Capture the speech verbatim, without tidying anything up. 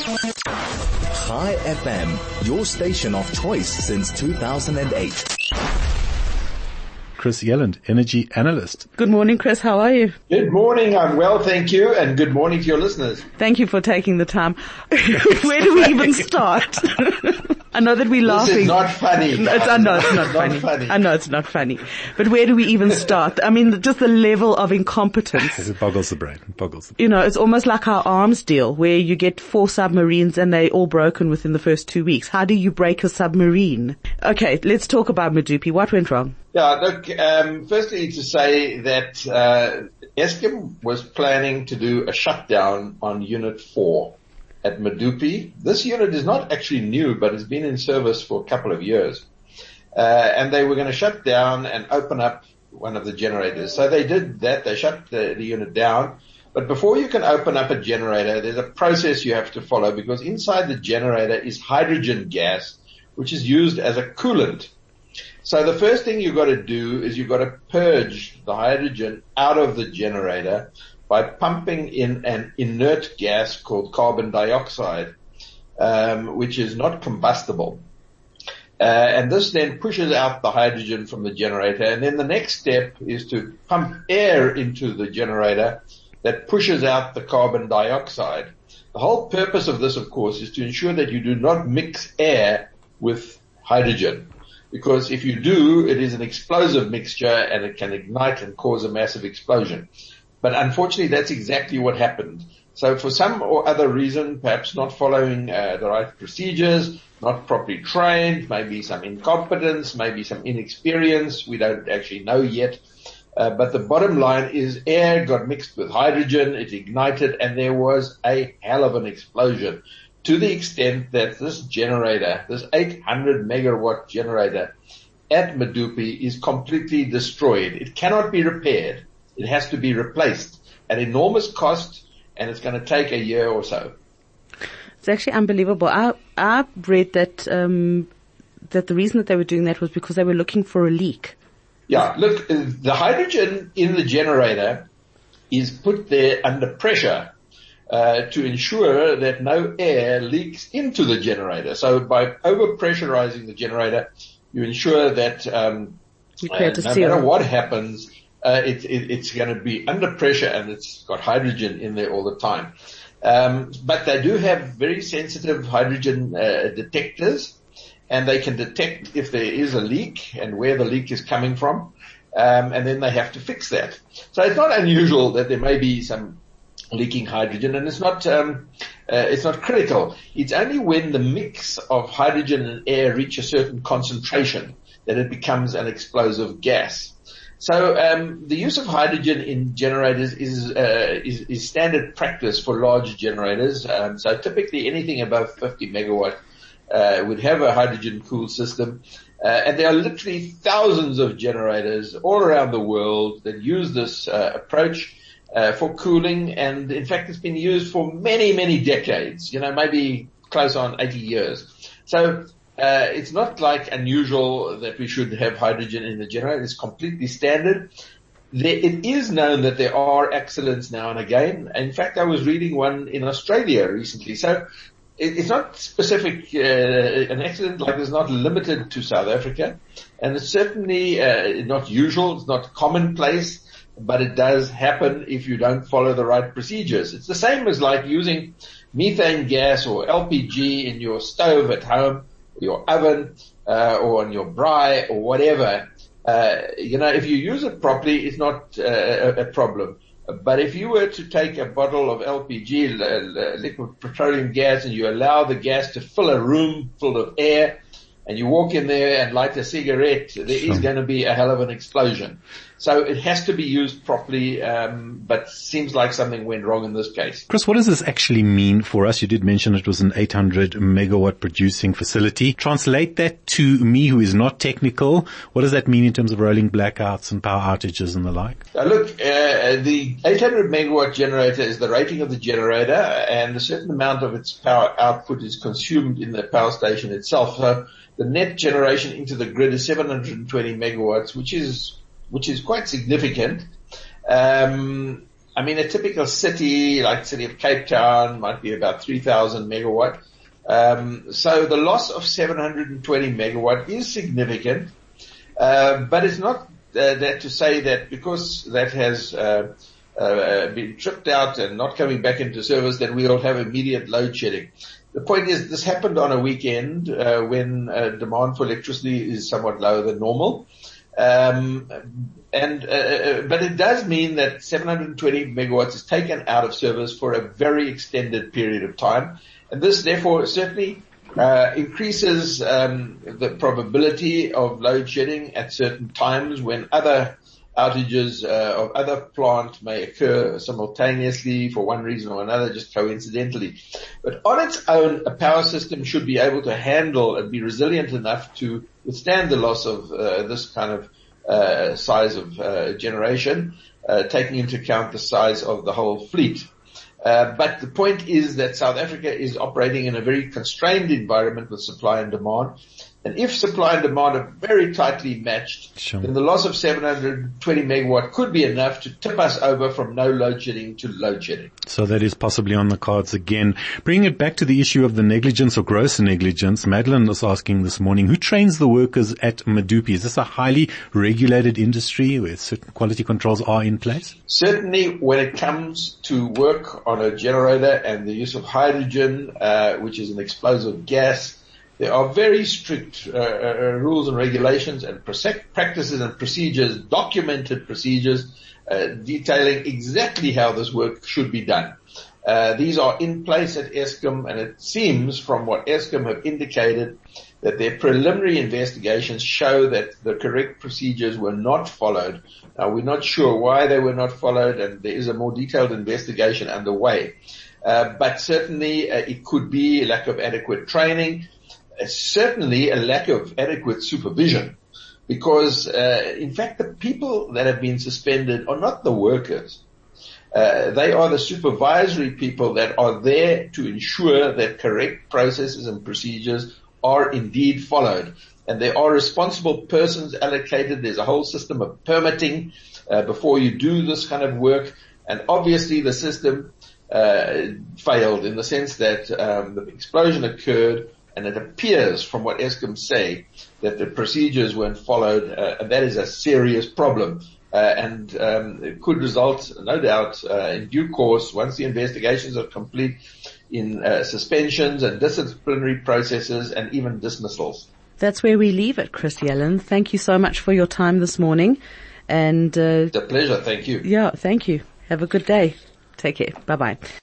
Chai F M, your station of choice since two thousand eight. Chris Yelland, energy analyst. Good morning, Chris. How are you? Good morning. I'm well, thank you. And good morning to your listeners. Thank you for taking the time. Where do we even start? I know that we're laughing. This is not funny. No, it's, I know it's not, funny. not funny. I know it's not funny. But where do we even start? I mean, just the level of incompetence. It boggles the brain. It boggles the brain. You know, it's almost like our arms deal where you get four submarines and they're all broken within the first two weeks. How do you break a submarine? Okay, let's talk about Medupi. What went wrong? Yeah, look, um, firstly to say that uh, Eskom was planning to do a shutdown on Unit four at Medupi. This unit is not actually new, but it's been in service for a couple of years. Uh, and they were going to shut down and open up one of the generators. So they did that. They shut the, the unit down. But before you can open up a generator, there's a process you have to follow because inside the generator is hydrogen gas, which is used as a coolant. So the first thing you've got to do is you've got to purge the hydrogen out of the generator by pumping in an inert gas called carbon dioxide, um, which is not combustible. Uh, and this then pushes out the hydrogen from the generator. And then the next step is to pump air into the generator that pushes out the carbon dioxide. The whole purpose of this, of course, is to ensure that you do not mix air with hydrogen. Because if you do, it is an explosive mixture and it can ignite and cause a massive explosion. But unfortunately, that's exactly what happened. So for some or other reason, perhaps not following uh, the right procedures, not properly trained, maybe some incompetence, maybe some inexperience, we don't actually know yet. Uh, but the bottom line is air got mixed with hydrogen, it ignited, and there was a hell of an explosion. To the extent that this generator, this eight hundred megawatt generator at Medupi is completely destroyed. It cannot be repaired. It has to be replaced at enormous cost, and it's going to take a year or so. It's actually unbelievable. I, I read that, um, that the reason that they were doing that was because they were looking for a leak. Yeah, look, the hydrogen in the generator is put there under pressure Uh, to ensure that no air leaks into the generator. So by over-pressurizing the generator, you ensure that um, you create uh, a no seal. matter what happens, uh, it, it, it's going to be under pressure and it's got hydrogen in there all the time. Um, but they do have very sensitive hydrogen uh, detectors, and they can detect if there is a leak and where the leak is coming from, um, and then they have to fix that. So it's not unusual that there may be some leaking hydrogen, and it's not um, uh, it's not critical. It's only when the mix of hydrogen and air reach a certain concentration that it becomes an explosive gas. So um, the use of hydrogen in generators is uh, is, is standard practice for large generators. Um, so typically anything above fifty megawatt uh, would have a hydrogen cooled system. Uh, and there are literally thousands of generators all around the world that use this uh, approach. Uh, for cooling, and in fact it's been used for many, many decades, you know, maybe close on eighty years. So, uh, it's not like unusual that we should have hydrogen in the generator. It's completely standard. There, it is known that there are accidents now and again. In fact, I was reading one in Australia recently. So, it, it's not specific, uh, an accident like this is not limited to South Africa, and it's certainly, uh, not usual, it's not commonplace. But it does happen if you don't follow the right procedures. It's the same as like using methane gas or L P G in your stove at home, your oven, uh, or on your braai or whatever. Uh, you know, if you use it properly, it's not uh, a, a problem. But if you were to take a bottle of L P G, liquid petroleum gas, and you allow the gas to fill a room full of air, and you walk in there and light a cigarette, there sure. is going to be a hell of an explosion. So it has to be used properly, um, but seems like something went wrong in this case. Chris, what does this actually mean for us? You did mention it was an eight hundred megawatt producing facility. Translate that to me who is not technical. What does that mean in terms of rolling blackouts and power outages and the like? Uh, look, uh, the eight hundred megawatt generator is the rating of the generator, and a certain amount of its power output is consumed in the power station itself. So the net generation into the grid is seven hundred twenty megawatts, which is which is quite significant. Um, I mean, a typical city, like the city of Cape Town, might be about three thousand megawatt. Um, so the loss of seven hundred twenty megawatt is significant, uh, but it's not uh, that to say that because that has uh, uh, been tripped out and not coming back into service, that we will have immediate load shedding. The point is, this happened on a weekend uh, when uh, demand for electricity is somewhat lower than normal. Um, and, uh, but it does mean that seven hundred twenty megawatts is taken out of service for a very extended period of time. And this therefore certainly, uh, increases, um, the probability of load shedding at certain times when other outages, uh, of other plant may occur simultaneously for one reason or another, just coincidentally. But on its own, a power system should be able to handle and be resilient enough to withstand the loss of uh, this kind of uh, size of uh, generation, uh, taking into account the size of the whole fleet. Uh, but the point is that South Africa is operating in a very constrained environment with supply and demand. And if supply and demand are very tightly matched, sure, then the loss of seven hundred twenty megawatt could be enough to tip us over from no load shedding to load shedding. So that is possibly on the cards again. Bringing it back to the issue of the negligence or gross negligence, Madeline was asking this morning, who trains the workers at Medupi? Is this a highly regulated industry where certain quality controls are in place? Certainly when it comes to work on a generator and the use of hydrogen, uh, which is an explosive gas, there are very strict uh, uh, rules and regulations and practices and procedures, documented procedures, uh, detailing exactly how this work should be done. Uh, these are in place at Eskom, and it seems from what Eskom have indicated that their preliminary investigations show that the correct procedures were not followed. Now, we're not sure why they were not followed, and there is a more detailed investigation underway. Uh, but certainly uh, it could be a lack of adequate training. Certainly a lack of adequate supervision, because uh, in fact the people that have been suspended are not the workers. Uh, they are the supervisory people that are there to ensure that correct processes and procedures are indeed followed. And there are responsible persons allocated. There's a whole system of permitting uh, before you do this kind of work. And obviously the system uh, failed in the sense that um, the explosion occurred, and it appears from what Eskom say that the procedures weren't followed, uh, and that is a serious problem. Uh, and um, it could result, no doubt, uh, in due course, once the investigations are complete, in uh, suspensions and disciplinary processes and even dismissals. That's where we leave it, Chris Yellen. Thank you so much for your time this morning. And uh, it's a pleasure. Thank you. Yeah, thank you. Have a good day. Take care. Bye-bye.